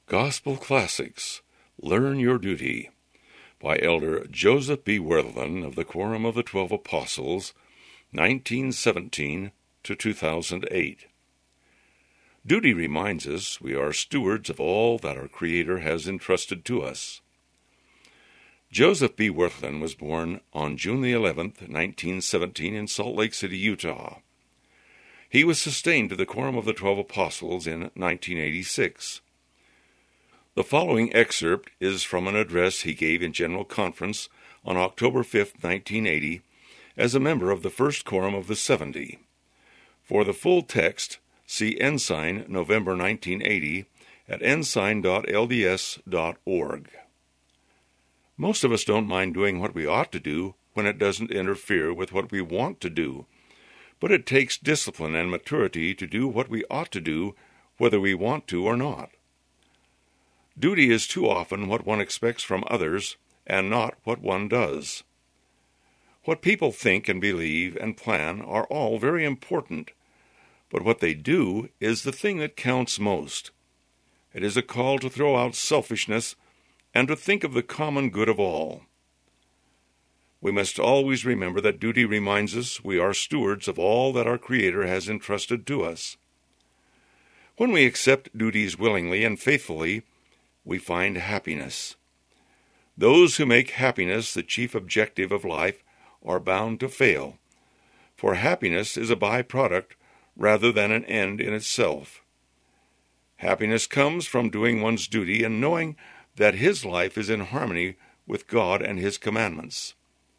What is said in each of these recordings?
Gospel Classics, Learn Your Duty, by Elder Joseph B. Worthen of the Quorum of the 12 Apostles, 1917 to 2008. Duty reminds us we are stewards of all that our Creator has entrusted to us. Joseph B. Worthen was born on June the 11th, 1917, in Salt Lake City, Utah. He was sustained to the Quorum of the 12 Apostles in 1986. The following excerpt is from an address he gave in General Conference on October 5, 1980, as a member of the First Quorum of the 70. For the full text, see Ensign, November 1980, at ensign.lds.org. Most of us don't mind doing what we ought to do when it doesn't interfere with what we want to do, but it takes discipline and maturity to do what we ought to do, whether we want to or not. Duty is too often what one expects from others, and not what one does. What people think and believe and plan are all very important, but what they do is the thing that counts most. It is a call to throw out selfishness and to think of the common good of all. We must always remember that duty reminds us we are stewards of all that our Creator has entrusted to us. When we accept duties willingly and faithfully, we find happiness. Those who make happiness the chief objective of life are bound to fail, for happiness is a byproduct rather than an end in itself. Happiness comes from doing one's duty and knowing that his life is in harmony with God and His commandments.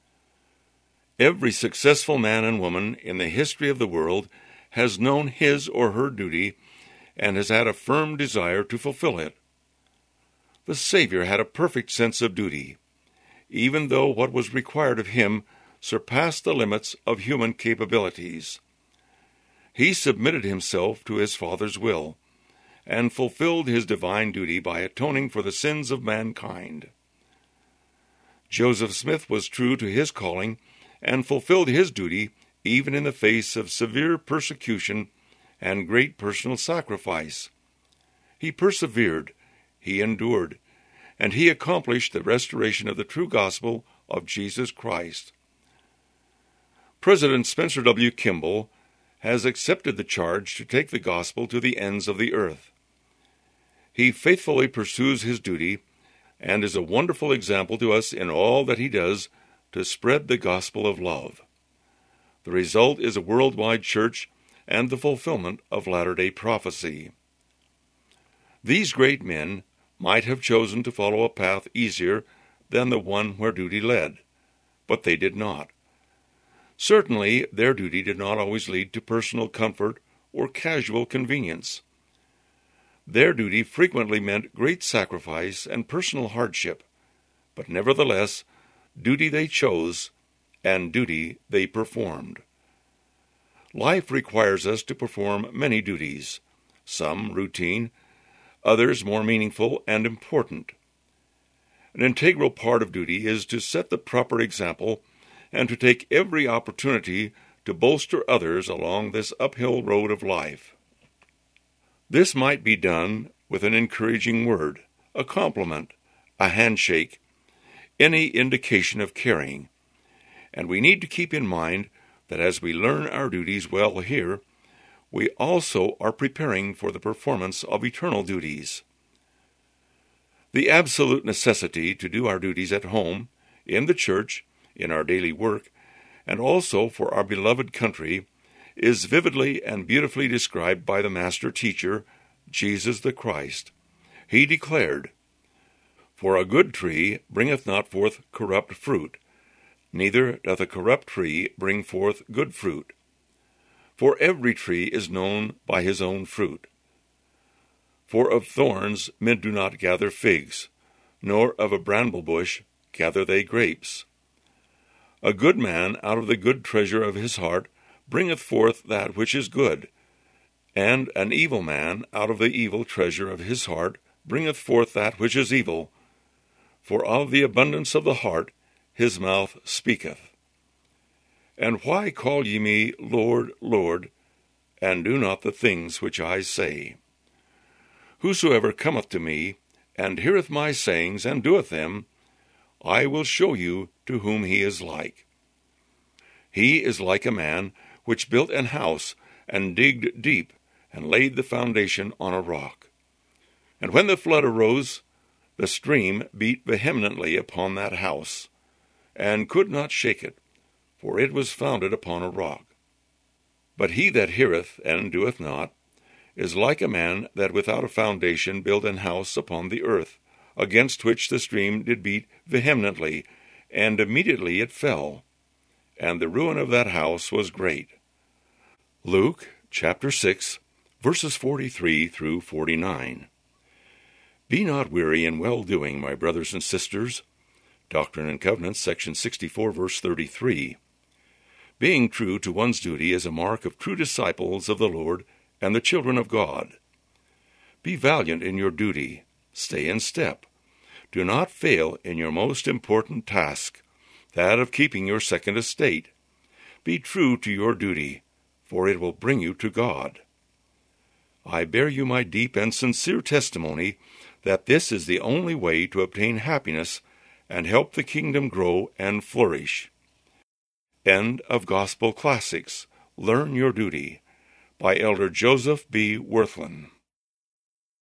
Every successful man and woman in the history of the world has known his or her duty and has had a firm desire to fulfill it. The Savior had a perfect sense of duty, even though what was required of him surpassed the limits of human capabilities. He submitted himself to his Father's will, and fulfilled his divine duty by atoning for the sins of mankind. Joseph Smith was true to his calling and fulfilled his duty even in the face of severe persecution and great personal sacrifice. He persevered, he endured, and he accomplished the restoration of the true gospel of Jesus Christ. President Spencer W. Kimball has accepted the charge to take the gospel to the ends of the earth. He faithfully pursues his duty and is a wonderful example to us in all that he does to spread the gospel of love. The result is a worldwide church and the fulfillment of latter-day prophecy. These great men might have chosen to follow a path easier than the one where duty led, but they did not. Certainly, their duty did not always lead to personal comfort or casual convenience. Their duty frequently meant great sacrifice and personal hardship, but nevertheless, duty they chose, and duty they performed. Life requires us to perform many duties, some routine, others more meaningful and important. An integral part of duty is to set the proper example and to take every opportunity to bolster others along this uphill road of life. This might be done with an encouraging word, a compliment, a handshake, any indication of caring. And we need to keep in mind that as we learn our duties well here, we also are preparing for the performance of eternal duties. The absolute necessity to do our duties at home, in the church, in our daily work, and also for our beloved country, is vividly and beautifully described by the Master Teacher, Jesus the Christ. He declared, "For a good tree bringeth not forth corrupt fruit, neither doth a corrupt tree bring forth good fruit. For every tree is known by his own fruit. For of thorns men do not gather figs, nor of a bramble bush gather they grapes. A good man out of the good treasure of his heart bringeth forth that which is good, and an evil man out of the evil treasure of his heart bringeth forth that which is evil. For of the abundance of the heart his mouth speaketh. And why call ye me Lord, Lord, and do not the things which I say? Whosoever cometh to me, and heareth my sayings, and doeth them, I will show you to whom he is like. He is like a man which built an house, and digged deep, and laid the foundation on a rock. And when the flood arose, the stream beat vehemently upon that house, and could not shake it, for it was founded upon a rock. But he that heareth and doeth not is like a man that without a foundation built an house upon the earth, against which the stream did beat vehemently, and immediately it fell. And the ruin of that house was great. Luke chapter 6, verses 43 through 49. Be not weary in well-doing, my brothers and sisters. Doctrine and Covenants, section 64, verse 33. Being true to one's duty is a mark of true disciples of the Lord and the children of God. Be valiant in your duty. Stay in step. Do not fail in your most important task, that of keeping your second estate. Be true to your duty, for it will bring you to God. I bear you my deep and sincere testimony that this is the only way to obtain happiness and help the kingdom grow and flourish. End of Gospel Classics. Learn Your Duty by Elder Joseph B. Wirthlin.